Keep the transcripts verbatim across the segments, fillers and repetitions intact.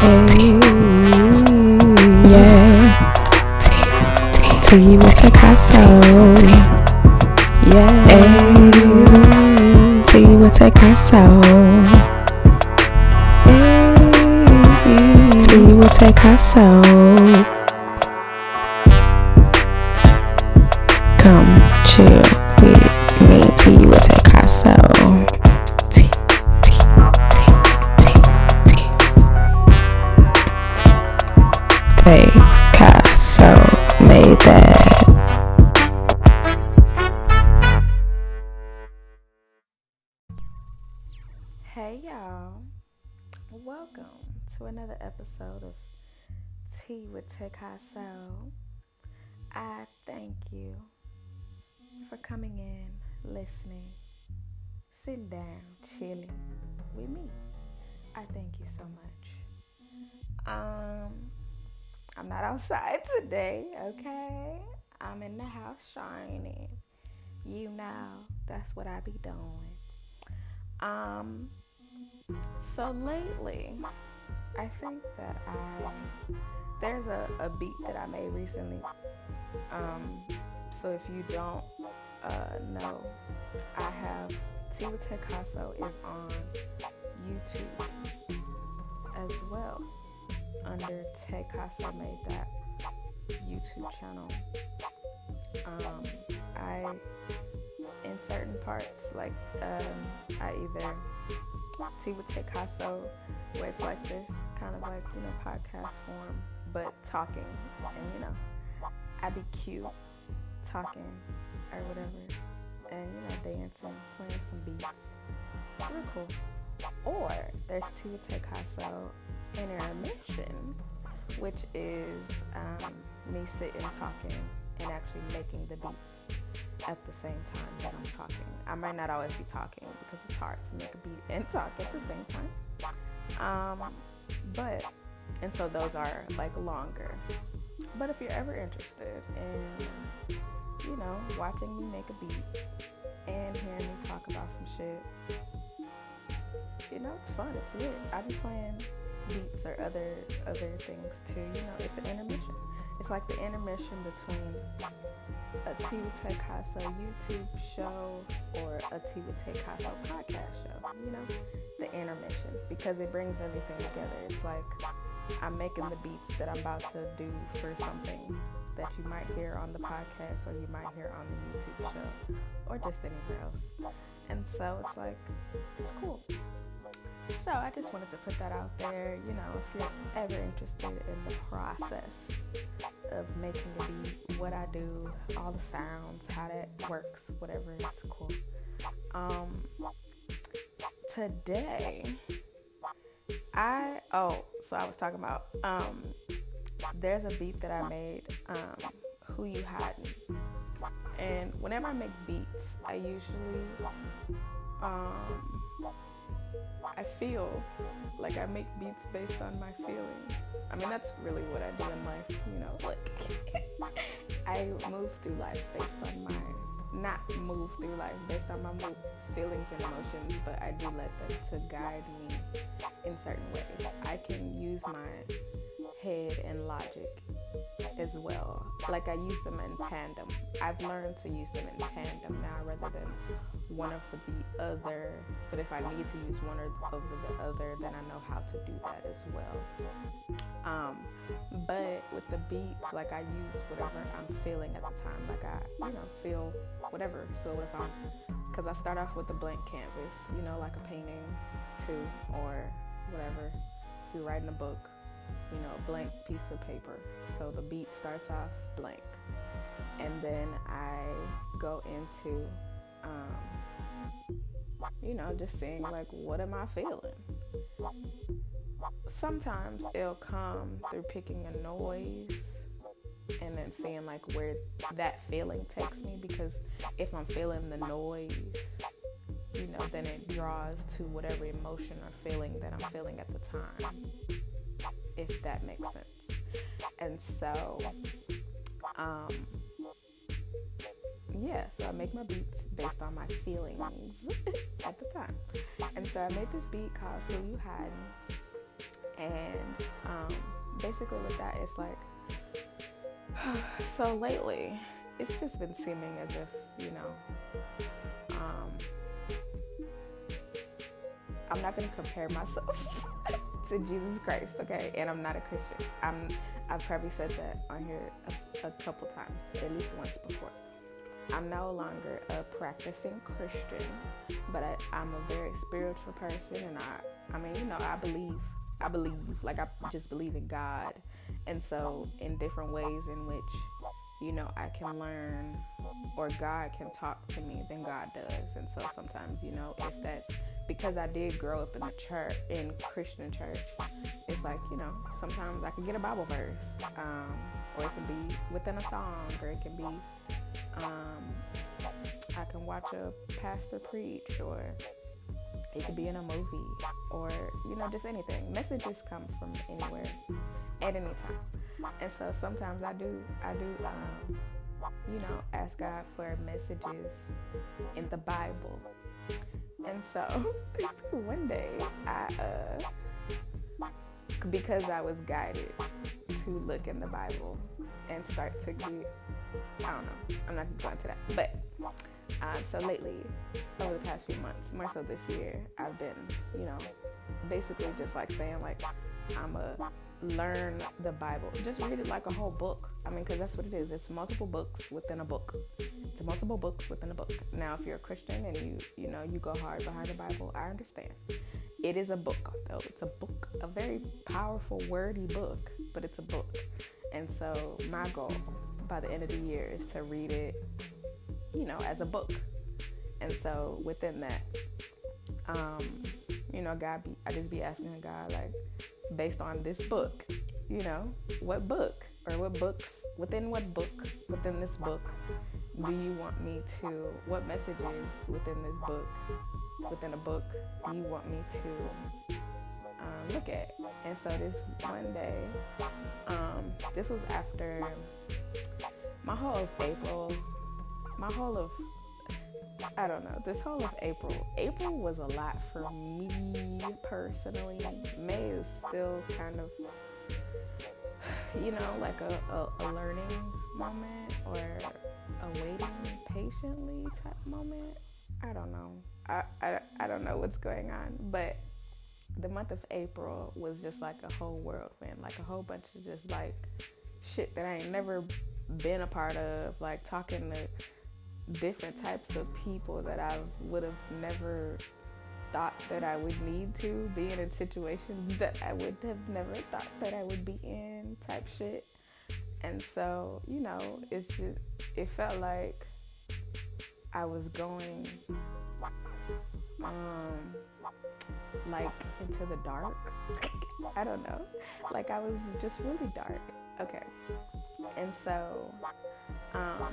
yeah. T with Picasso, yeah. T with Picasso, T with Picasso. Come chill with me, T with Picasso. T, T, T, T, T. Picasso made that. Hey y'all, welcome to another episode of Tea with Picasso. I thank you for coming in, listening, sitting down, chilling with me. I thank you so much. Um, I'm not outside today, okay? I'm in the house shining. You know, that's what I be doing. Um, so lately, I think that I, there's a, a beat that I made recently. Um, so if you don't uh, know, I have Tea with Picasso is on YouTube as well under Picasso Made That YouTube channel. Um, I in certain parts like um, I either Tea with Picasso where it's like this kind of like, you know, podcast form, but talking, and you know, I be cute talking or whatever, and you know, dancing, playing some beats, real cool. Or there's Tea with Picasso Intermission, which is um, me sitting talking and actually making the beats at the same time that I'm talking. I might not always be talking because it's hard to make a beat and talk at the same time. Um, but, and so those are like longer. But if you're ever interested in, you know, watching me make a beat and hearing me talk about some shit, you know, it's fun, it's lit. I be playing beats or other other things too, you know, it's an intermission. It's like the intermission between a Tea with Picasso YouTube show or a Tea with Picasso podcast show, you know, the intermission, because it brings everything together. It's like I'm making the beats that I'm about to do for something that you might hear on the podcast or you might hear on the YouTube show or just anywhere else. And so it's like, it's cool. So I just wanted to put that out there, you know, if you're ever interested in the process of making a beat, what I do, all the sounds, how that works, whatever, it's cool. Um, today, I, oh, so I was talking about, um, there's a beat that I made, um, Who You Hiding? And whenever I make beats, I usually, um, I feel like I make beats based on my feeling. I mean, that's really what I do in life, you know, like, I move through life based on my, not move through life based on my mood, feelings and emotions, but I do let them to guide me in certain ways. I can use my head and logic as well. Like I use them in tandem. I've learned to use them in tandem now rather than one of the other. But if I need to use one or over the other, then I know how to do that as well. Um, but with the beats, like I use whatever I'm feeling at the time. Like I, you know, feel whatever. So if I'm, because I start off with a blank canvas, you know, like a painting too, or whatever. If you're writing a book, you know, a blank piece of paper. So the beat starts off blank. And then I go into, um, you know, just saying like, what am I feeling? Sometimes it'll come through picking a noise and then seeing like where that feeling takes me, because if I'm feeling the noise, you know, then it draws to whatever emotion or feeling that I'm feeling at the time, if that makes sense. And so, um, yeah, so I make my beats based on my feelings at the time. And so I made this beat called Who You Hiding? And um, basically with that, it's like, so lately, it's just been seeming as if, you know, um, I'm not going to compare myself to Jesus Christ, okay? And I'm not a Christian. I'm, I've probably said that on here a, a couple times, at least once before. I'm no longer a practicing Christian, but I, I'm a very spiritual person, and I, I mean, you know, I believe, I believe, like I just believe in God, and so in different ways in which, you know, I can learn, or God can talk to me than God does, and so sometimes, you know, if that's because I did grow up in the church, in Christian church, it's like, you know, sometimes I can get a Bible verse, um, or it can be within a song, or it can be. Um, I can watch a pastor preach, or it could be in a movie, or, you know, just anything. Messages come from anywhere at any time. And so sometimes I do, I do, um, you know, ask God for messages in the Bible. And so one day I, uh, because I was guided to look in the Bible and start to get, I don't know, I'm not going to that, but um, so lately, over the past few months, more so this year, I've been, you know, basically just like saying, like, I'm a learn the Bible, just read it like a whole book. I mean, because that's what it is. It's multiple books within a book. It's multiple books within a book. Now, if you're a Christian and you, you know, you go hard behind the Bible, I understand. It is a book, though. It's a book, a very powerful, wordy book, but it's a book. And so my goal by the end of the year is to read it, you know, as a book. And so within that, um, you know, God, be, I just be asking God, like, based on this book, you know, what book or what books, within what book, within this book, do you want me to, what messages within this book, within a book, do you want me to um, look at? And so this one day, um, this was after my whole of April, my whole of, I don't know, this whole of April. April was a lot for me personally. May is still kind of, you know, like a, a, a learning moment or a waiting patiently type moment. I don't know. I, I, I don't know what's going on, but the month of April was just like a whole whirlwind, like a whole bunch of just like shit that I ain't never been a part of, like talking to different types of people that I would have never thought that I would need to, being in situations that I would have never thought that I would be in type shit. And so, you know, it's just, it felt like I was going um like into the dark. I don't know, like I was just really dark. Okay. And so um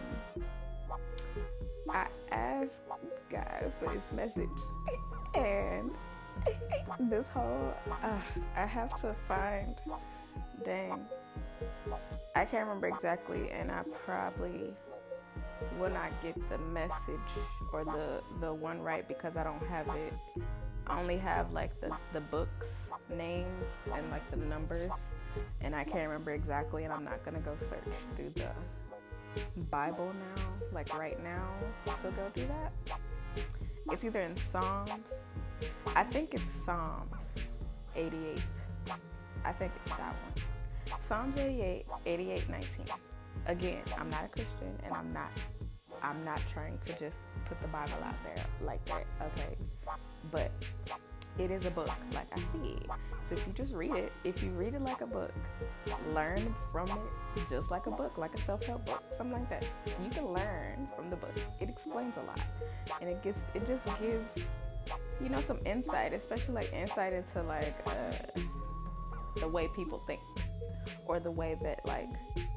I asked God for this message, and this whole uh, I have to find, dang, I can't remember exactly, and I probably will not get the message or the the one right because I don't have it. I only have like the the books names and like the numbers, and I can't remember exactly, and I'm not gonna go search through the Bible now, like right now, to go do that. It's either in Psalms, I think it's Psalms eighty-eight, I think it's that one. Psalms eighty-eight, eighty-eight, nineteen. Again, I'm not a Christian, and I'm not, I'm not trying to just put the Bible out there like that, okay? But it is a book, like I see it. So if you just read it, if you read it like a book, learn from it just like a book, like a self-help book, something like that. You can learn from the book. It explains a lot, and it gives, it just gives, you know, some insight, especially like insight into like uh, the way people think, or the way that like,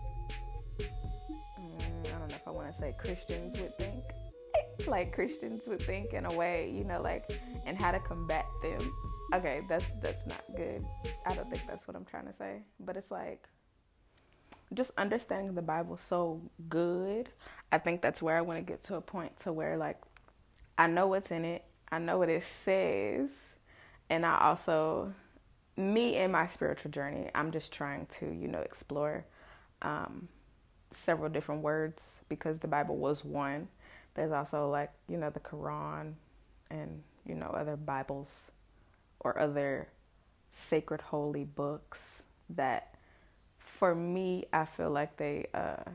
mm, I don't know if I want to say Christians would think, like Christians would think in a way, you know, like, and how to combat them. Okay, that's that's not good. I don't think that's what I'm trying to say. But it's like, just understanding the Bible so good. I think that's where I want to get to a point to where, like, I know what's in it. I know what it says. And I also me and my spiritual journey, I'm just trying to, you know, explore um, several different words, because the Bible was one. There's also, like, you know, the Quran and, you know, other Bibles or other sacred holy books that, for me, I feel like they uh,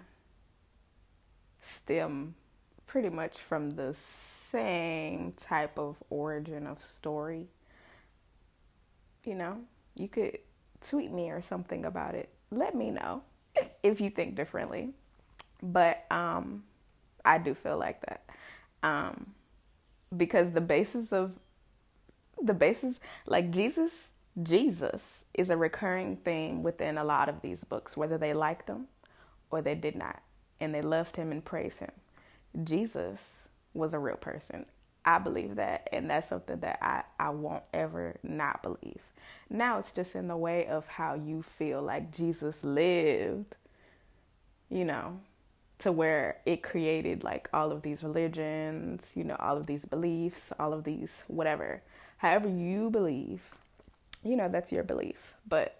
stem pretty much from the same type of origin of story. You know, you could tweet me or something about it. Let me know if you think differently. But um, I do feel like that. Um, because the basis of, the basis, like Jesus, Jesus is a recurring theme within a lot of these books, whether they liked him or they did not. And they loved him and praised him. Jesus was a real person. I believe that. And that's something that I, I won't ever not believe. Now it's just in the way of how you feel like Jesus lived, you know, to where it created like all of these religions, you know, all of these beliefs, all of these whatever. However you believe, you know, that's your belief. But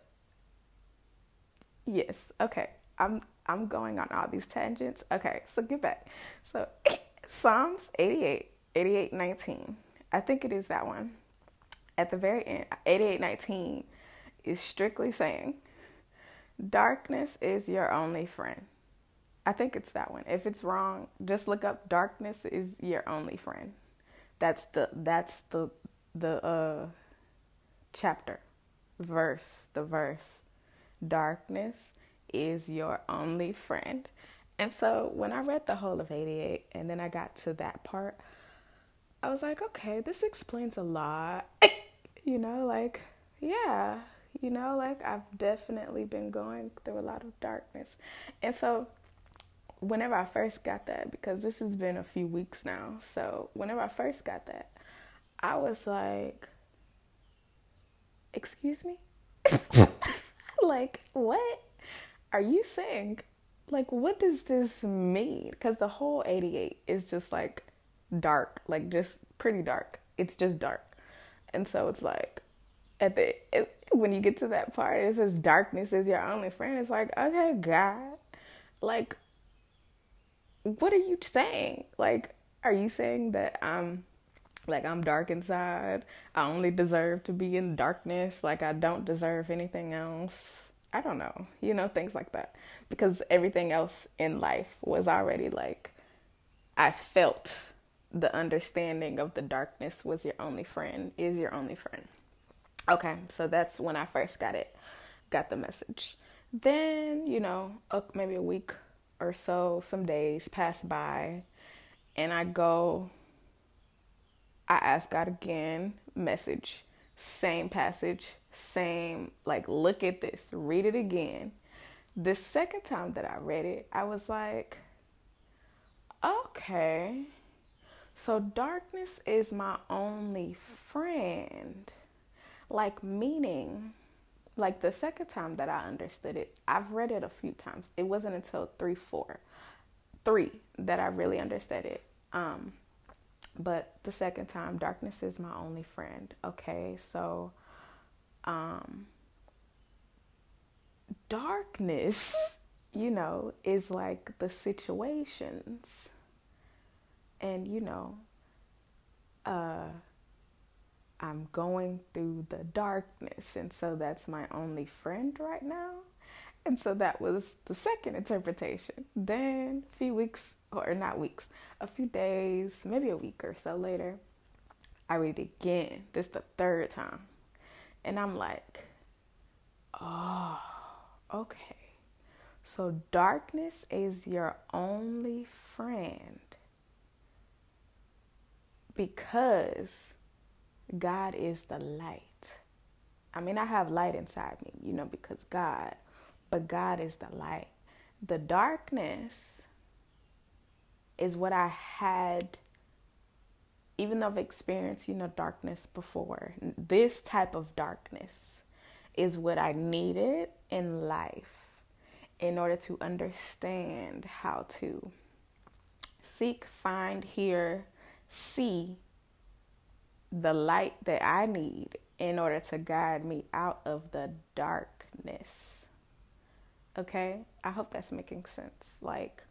yes, okay. I'm I'm going on all these tangents. Okay, so get back. So Psalms eighty-eight, eighty-eight nineteen. I think it is that one. At the very end, eighty-eight nineteen is strictly saying, darkness is your only friend. I think it's that one. If it's wrong, just look up darkness is your only friend. That's the that's the the uh chapter, verse, the verse. Darkness is your only friend. And so when I read the whole of eighty-eight and then I got to that part, I was like, okay, this explains a lot. You know, like, yeah, you know, like I've definitely been going through a lot of darkness. And so whenever I first got that, because this has been a few weeks now, so whenever I first got that, I was like, excuse me? Like, what are you saying? Like, what does this mean? Because the whole eighty-eight is just like dark, like just pretty dark. It's just dark. And so it's like, at the it, when you get to that part, it says darkness is your only friend. It's like, okay, God, like, what are you saying? Like, are you saying that I'm, like, I'm dark inside? I only deserve to be in darkness. Like, I don't deserve anything else. I don't know, you know, things like that. Because everything else in life was already like, I felt the understanding of the darkness was your only friend, is your only friend. Okay, so that's when I first got it, got the message. Then, you know, maybe a week or so, some days pass by, and I go, I ask God again, message, same passage, same, like, look at this, read it again. The second time that I read it, I was like, okay, so darkness is my only friend. Like, meaning, like the second time that I understood it, I've read it a few times. It wasn't until three, four, three that I really understood it. Um, but the second time, darkness is my only friend. Okay, so, um, darkness, you know, is like the situations. And, you know, uh, I'm going through the darkness. And so that's my only friend right now. And so that was the second interpretation. Then a few weeks, or not weeks, a few days, maybe a week or so later, I read it again. This is the third time. And I'm like, oh, okay. So darkness is your only friend because God is the light. I mean, I have light inside me, you know, because God, but God is the light. The darkness is what I had, even though I've experienced, you know, darkness before. This type of darkness is what I needed in life in order to understand how to seek, find, hear, see the light that I need in order to guide me out of the darkness. Okay? I hope that's making sense. Like,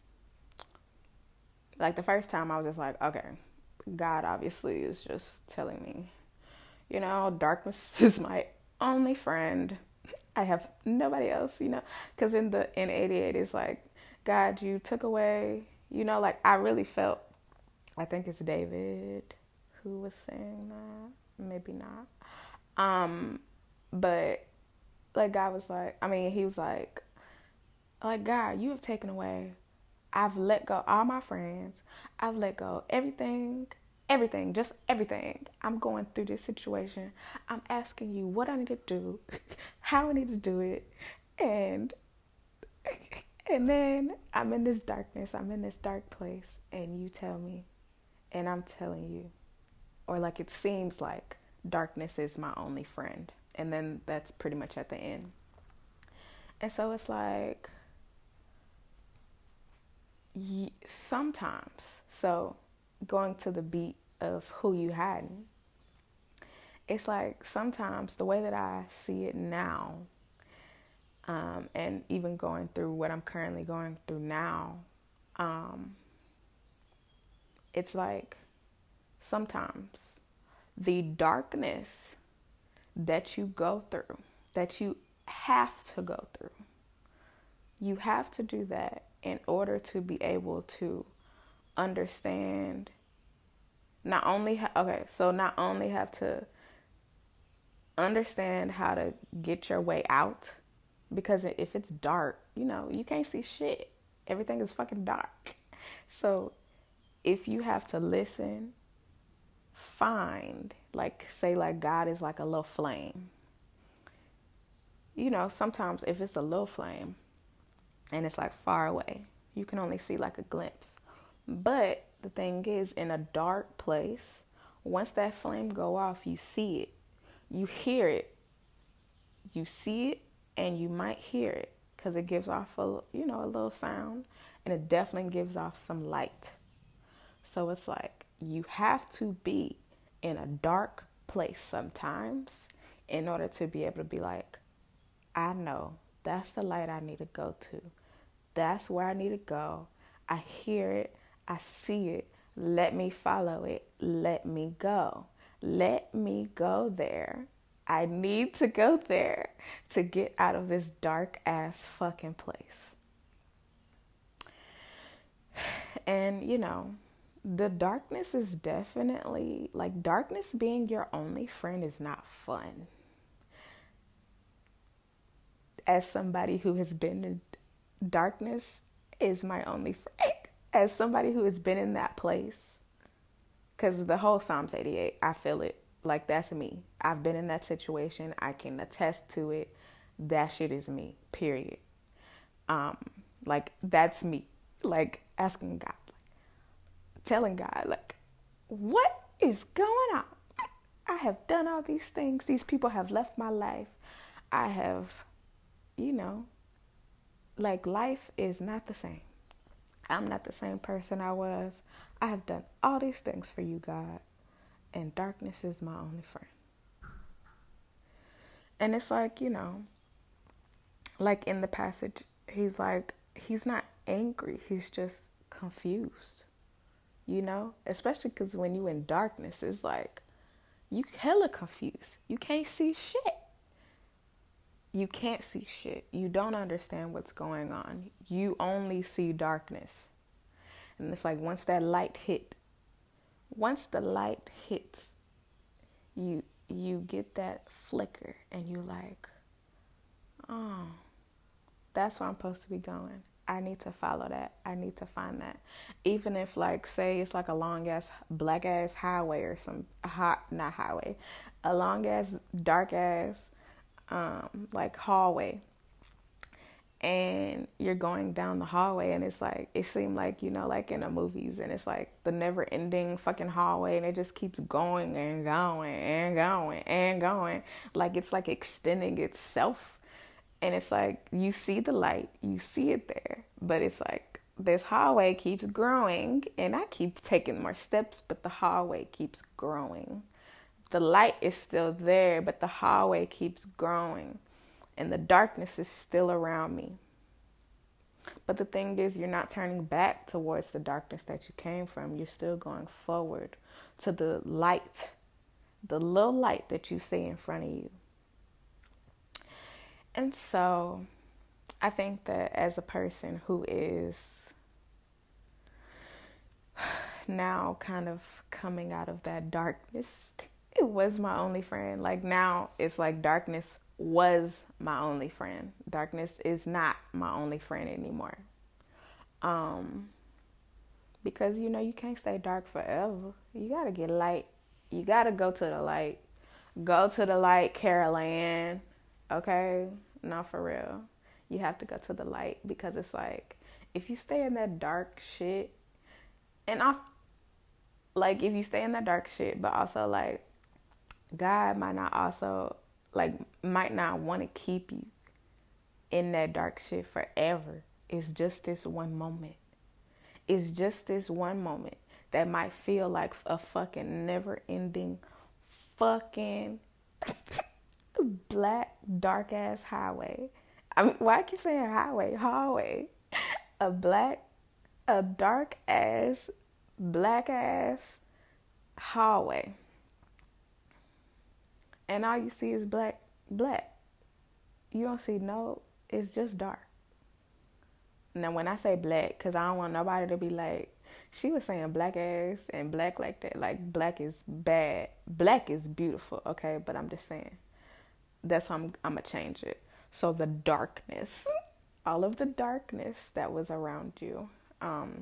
like the first time I was just like, okay, God obviously is just telling me, you know, darkness is my only friend. I have nobody else, you know, because in the in eighty-eight, it's like, God, you took away, you know, like I really felt, I think it's David who was saying that, maybe not. Um, but like God was like, I mean, he was like, like, God, you have taken away, I've let go all my friends. I've let go everything, everything, just everything. I'm going through this situation. I'm asking you what I need to do, how I need to do it. And, and then I'm in this darkness. I'm in this dark place. And you tell me, and I'm telling you, or like it seems like darkness is my only friend. And then that's pretty much at the end. And so it's like, sometimes, so going to the beat of who you hadn't, it's like sometimes the way that I see it now, um, and even going through what I'm currently going through now, um, it's like sometimes the darkness that you go through, that you have to go through, you have to do that in order to be able to understand, not only, ha- okay, so not only have to understand how to get your way out, because if it's dark, you know, you can't see shit. Everything is fucking dark. So if you have to listen, find, like, say like God is like a little flame. You know, sometimes if it's a little flame, and it's like far away, you can only see like a glimpse. But the thing is, in a dark place, once that flame go off, you see it, you hear it, you see it, and you might hear it because it gives off a, you know, a little sound, and it definitely gives off some light. So it's like you have to be in a dark place sometimes in order to be able to be like, I know that's the light I need to go to. That's where I need to go. I hear it. I see it. Let me follow it. Let me go. Let me go there. I need to go there to get out of this dark ass fucking place. And, you know, the darkness is definitely, like, darkness being your only friend is not fun. As somebody who has been in darkness is my only friend. As somebody who has been in that place, because the whole Psalms eighty-eight, I feel it. Like, that's me. I've been in that situation. I can attest to it. That shit is me, period. Um, like, that's me. Like, asking God, like, telling God, like, what is going on? I have done all these things. These people have left my life. I have, you know, like, life is not the same. I'm not the same person I was. I have done all these things for you, God, and darkness is my only friend. And it's like, you know, like in the passage, he's like, he's not angry. He's just confused, you know, especially because when you in darkness, it's like, you hella confused. You can't see shit. You can't see shit. You don't understand what's going on. You only see darkness. And it's like once that light hit, once the light hits, you you get that flicker and you like, oh, that's where I'm supposed to be going. I need to follow that. I need to find that. Even if, like, say it's like a long ass black ass highway or some hot, not highway, a long ass dark ass um like hallway, and you're going down the hallway, and it's like, it seemed like, you know, like in the movies, and it's like the never ending fucking hallway, and it just keeps going and going and going and going, like it's like extending itself. And it's like, you see the light, you see it there, but it's like this hallway keeps growing, and I keep taking more steps, but the hallway keeps growing. the light is still there, but the hallway keeps growing and the darkness is still around me. But the thing is, you're not turning back towards the darkness that you came from. You're still going forward to the light, the little light that you see in front of you. And so I think that as a person who is now kind of coming out of that darkness, it was my only friend. Like now it's like darkness was my only friend. Darkness is not my only friend anymore. Um, because, you know, you can't stay dark forever. You got to get light. You got to go to the light. Go to the light, Carol Ann. Okay? Not for real. You have to go to the light because it's like, if you stay in that dark shit, and I, like, if you stay in that dark shit, but also, like, God might not also, like, might not want to keep you in that dark shit forever. It's just this one moment. It's just this one moment that might feel like a fucking never-ending fucking black, dark-ass highway. I mean, why I keep saying highway? Hallway. A black, a dark-ass, black-ass hallway. And all you see is black, black. You don't see no, it's just dark. Now, when I say black, because I don't want nobody to be like, she was saying black ass and black like that. Like, black is bad. Black is beautiful, okay? But I'm just saying. That's why I'm, I'm going to change it. So the darkness, all of the darkness that was around you, um,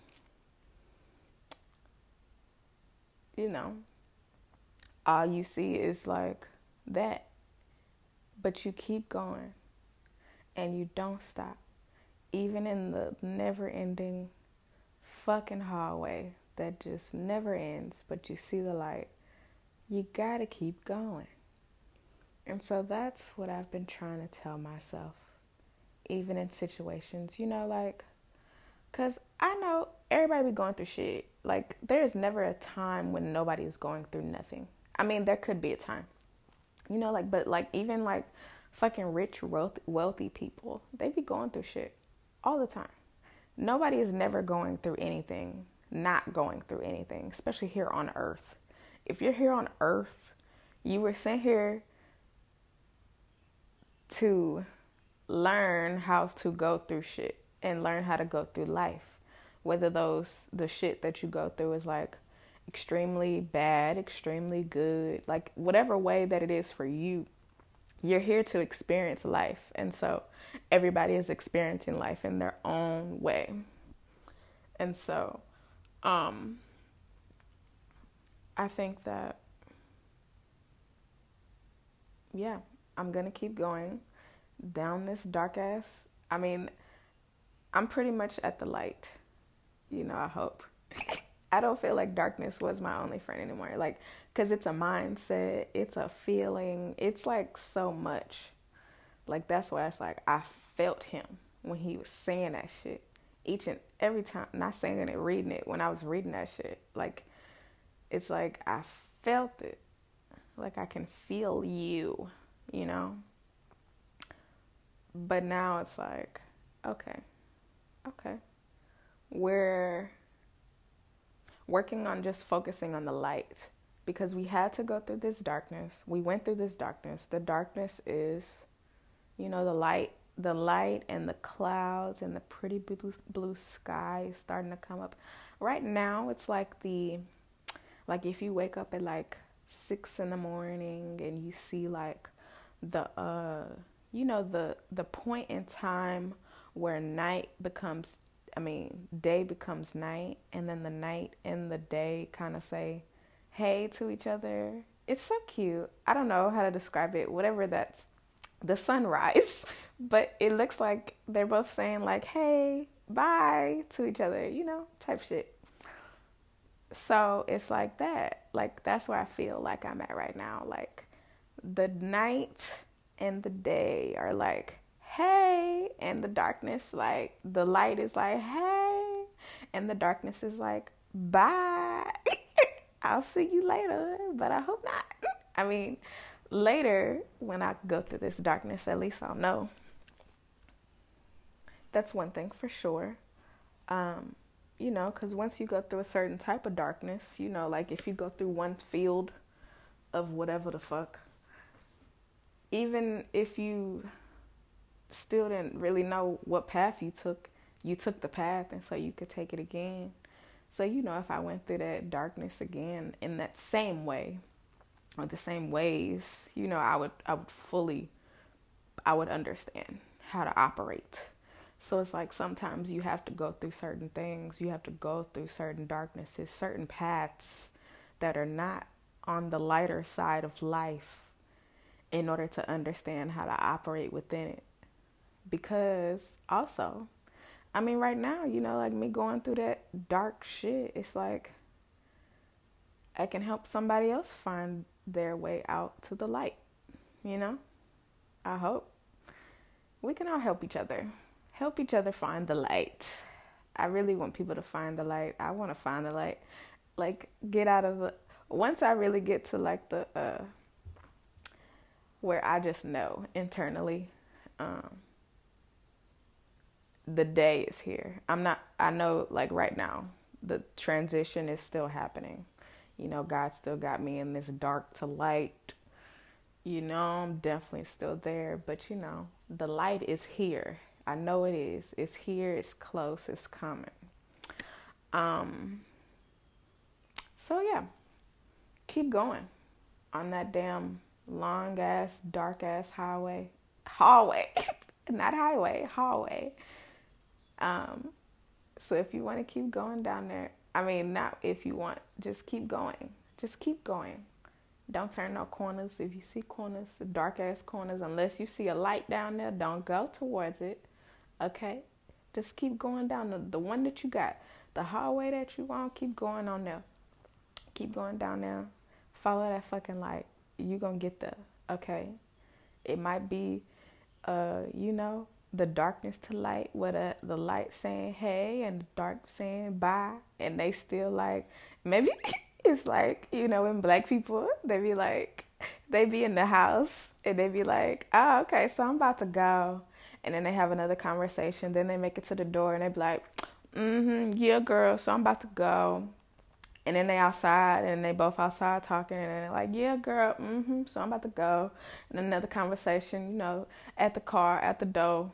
you know, all you see is like that. But you keep going and you don't stop. Even in the never-ending fucking hallway that just never ends, but you see the light, you gotta keep going. And so that's what I've been trying to tell myself, even in situations, you know, like, because I know everybody be going through shit. Like, there's never a time when nobody is going through nothing. I mean, there could be a time, you know, like, but like, even like fucking rich, wealthy people, they be going through shit all the time. Nobody is never going through anything, not going through anything, especially here on earth. If you're here on earth, you were sent here to learn how to go through shit and learn how to go through life. Whether those, the shit that you go through is like extremely bad, extremely good, like whatever way that it is for you, you're here to experience life. And so everybody is experiencing life in their own way. And so, um, I think that, yeah, I'm going to keep going down this dark ass. I mean, I'm pretty much at the light, you know, I hope. I don't feel like darkness was my only friend anymore. Like, because it's a mindset, it's a feeling, it's like so much. Like, that's why it's like, I felt him when he was saying that shit. Each and every time, not saying it, reading it, when I was reading that shit. Like, it's like, I felt it. Like, I can feel you, you know? But now it's like, okay, okay. We're working on just focusing on the light. Because we had to go through this darkness. We went through this darkness. The darkness is, you know, the light, the light and the clouds and the pretty blue, blue sky is starting to come up. Right now, it's like the, like if you wake up at like six in the morning and you see like the, uh, you know, the, the point in time where night becomes, I mean, day becomes night, and then the night and the day kind of say hey to each other. It's so cute. I don't know how to describe it. Whatever that's the sunrise, but it looks like they're both saying like, hey, bye to each other, you know, type shit. So it's like that. Like, that's where I feel like I'm at right now. Like, the night and the day are like, hey, and the darkness, like, the light is like, hey, and the darkness is like, bye. I'll see you later, but I hope not. I mean, later, when I go through this darkness, at least I'll know. That's one thing for sure. Um, you know, because once you go through a certain type of darkness, you know, like if you go through one field of whatever the fuck, even if you still didn't really know what path you took, you took the path, and so you could take it again. So, you know, if I went through that darkness again in that same way or the same ways, you know, I would I would fully, I would understand how to operate. So it's like sometimes you have to go through certain things. You have to go through certain darknesses, certain paths that are not on the lighter side of life in order to understand how to operate within it. Because also, I mean, right now, you know, like me going through that dark shit, it's like I can help somebody else find their way out to the light, you know? I hope. We can all help each other. Help each other find the light. I really want people to find the light. I want to find the light. Like, get out of the... Once I really get to, like, the... Uh, where I just know internally... Um, the day is here. I'm not, I know like right now, the transition is still happening. You know, God still got me in this dark to light. You know, I'm definitely still there, but you know, the light is here. I know it is. It's here. It's close. It's coming. Um, so yeah, keep going on that damn long ass, dark ass highway, hallway, not highway, hallway. Um, so if you want to keep going down there, I mean, not if you want, just keep going. Just keep going. Don't turn no corners. If you see corners, dark ass corners, unless you see a light down there, don't go towards it. Okay? Just keep going down the, the one that you got. The hallway that you want, keep going on there. Keep going down there. Follow that fucking light. You gonna get there. Okay? It might be, uh, you know, the darkness to light, with a, the light saying hey and the dark saying bye, and they still like, maybe it's like, you know, when black people, they be like, they be in the house and they be like, oh, okay, so I'm about to go. And then they have another conversation. Then they make it to the door and they be like, mm-hmm, yeah, girl, so I'm about to go. And then they outside and they both outside talking and they're like, yeah, girl, mm-hmm, so I'm about to go. And another conversation, you know, at the car, at the door.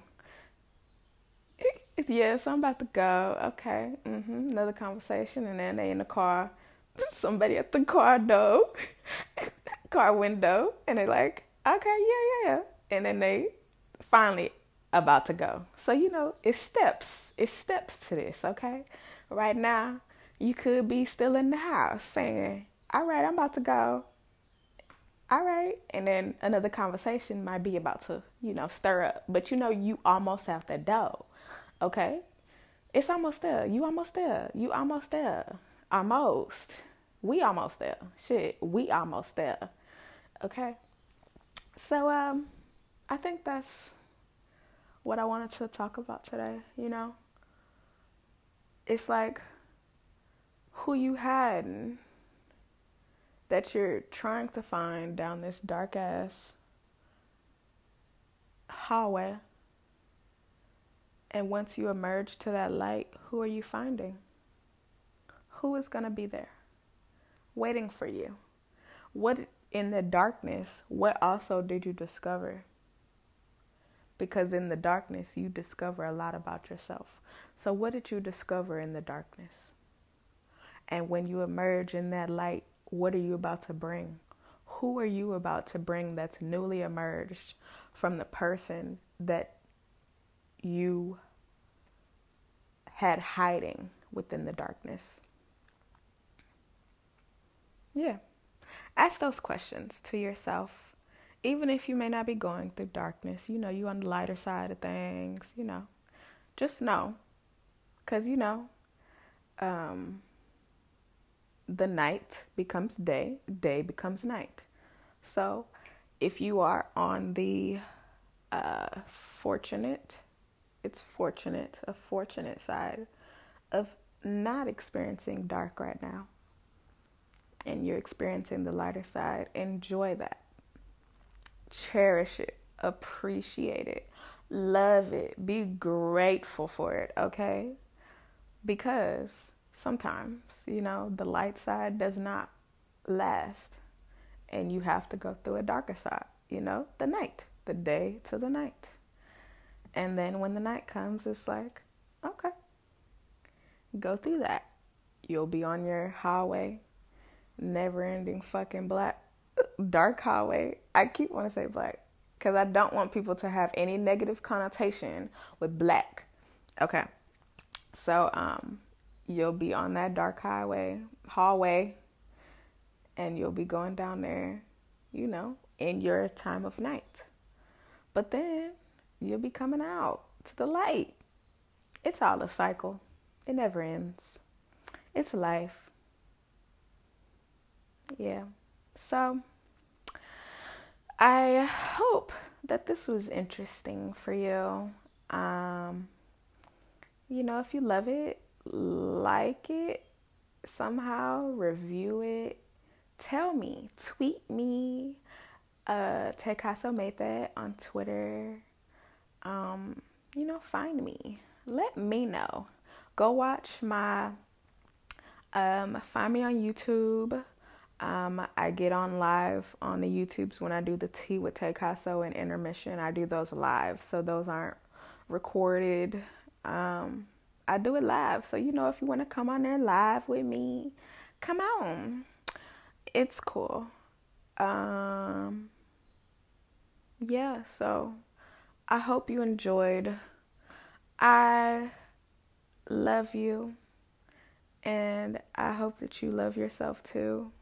Yeah, so I'm about to go. Okay. Mm-hmm. Another conversation, and then they in the car. Somebody at the car door, car window, and they're like, okay, yeah, yeah. And then they finally about to go. So, you know, it's steps. It's steps to this, okay? Right now, you could be still in the house saying, all right, I'm about to go. All right. And then another conversation might be about to, you know, stir up. But, you know, you almost have that door. Okay, it's almost there. You almost there. You almost there. Almost. We almost there. Shit, we almost there. Okay. So um, I think that's what I wanted to talk about today. You know, it's like who you had that you're trying to find down this dark ass hallway. And once you emerge to that light, who are you finding? Who is going to be there waiting for you? What in the darkness, what also did you discover? Because in the darkness, you discover a lot about yourself. So what did you discover in the darkness? And when you emerge in that light, what are you about to bring? Who are you about to bring that's newly emerged from the person that you had hiding within the darkness? Yeah. Ask those questions to yourself. Even if you may not be going through darkness, you know, you on the lighter side of things, you know, just know, because, you know, um, the night becomes day, day becomes night. So if you are on the uh, fortunate It's fortunate, a fortunate side of not experiencing dark right now. and you're experiencing the lighter side, enjoy that. Cherish it. Appreciate it. Love it. Be grateful for it, okay? Because sometimes, you know, the light side does not last. And you have to go through a darker side, you know, the night, the day to the night. And then when the night comes, it's like, okay, go through that. You'll be on your highway, never ending fucking black, dark highway. I keep wanting to say black because I don't want people to have any negative connotation with black. Okay. So, um, you'll be on that dark highway, hallway, and you'll be going down there, you know, in your time of night. But then you'll be coming out to the light. It's all a cycle. It never ends. It's life. Yeah. So I hope that this was interesting for you. Um, you know, if you love it, like it, somehow review it. Tell me, tweet me, uh, Tekaso made that on Twitter. Um, you know, find me. Let me know. Go watch my, um, find me on YouTube. Um, I get on live on the YouTubes when I do the Tea with Tekaso and intermission. I do those live, so those aren't recorded. Um, I do it live. So, you know, if you want to come on there live with me, come on. It's cool. Um, yeah, so I hope you enjoyed. I love you, and I hope that you love yourself too,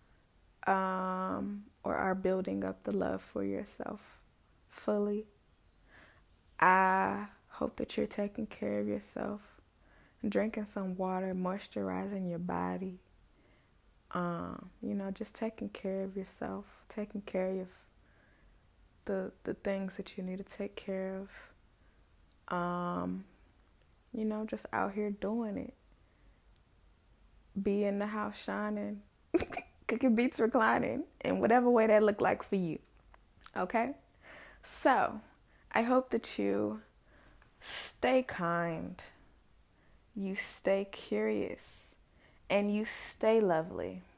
um, or are building up the love for yourself fully. I hope that you're taking care of yourself, drinking some water, moisturizing your body. Um, you know, just taking care of yourself, taking care of the the things that you need to take care of. Um, you know, just out here doing it. Be in the house shining, cooking beats reclining, in whatever way that look like for you. Okay? So, I hope that you stay kind, you stay curious, and you stay lovely.